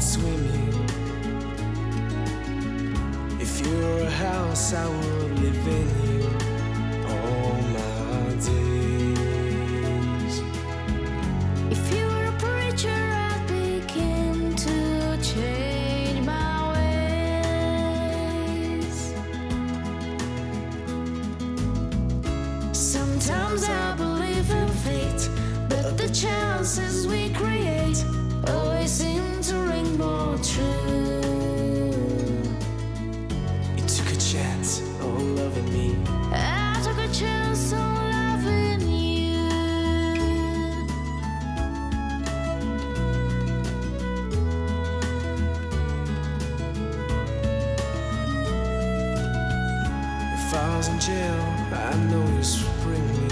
heart swimming. If you were a house, I would live in you all my days. If you were a preacher, I'd begin to change my ways. Sometimes I believe in fate, but the chances we create always seem to ring more true. You took a chance on loving me. I took a chance on loving you. If I was in jail, I know you'd spring me.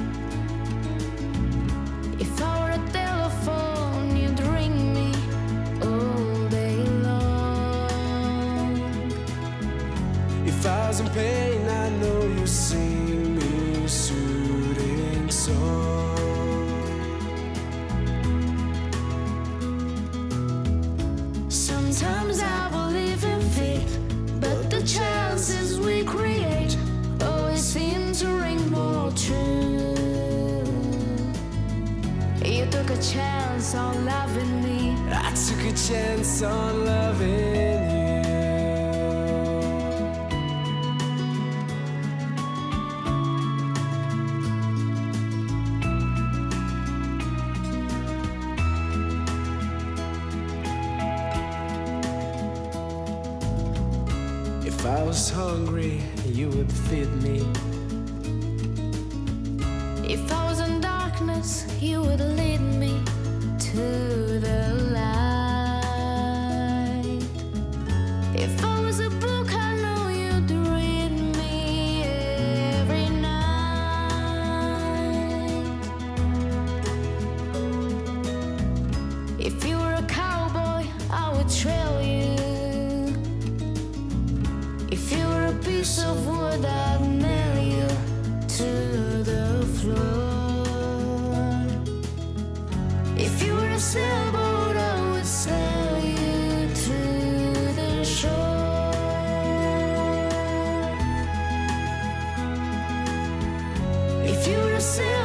If I were a telephone, you'd ring me all day long. If I was in pain, I know you sing me soothing song. Sometimes I believe in fate, but the chances we create always seem to ring more true. You took a chance on loving me. I took a chance on loving you. If I was hungry, you would feed me. If I was in darkness, you would lead me to the light. If I was a book, I know you'd read me every night. If you were a cowboy, I would trail you. If you were a piece of wood, I'd nail you to the floor. If you were a sailboat, I would sail you to the shore. If you were a sailboat,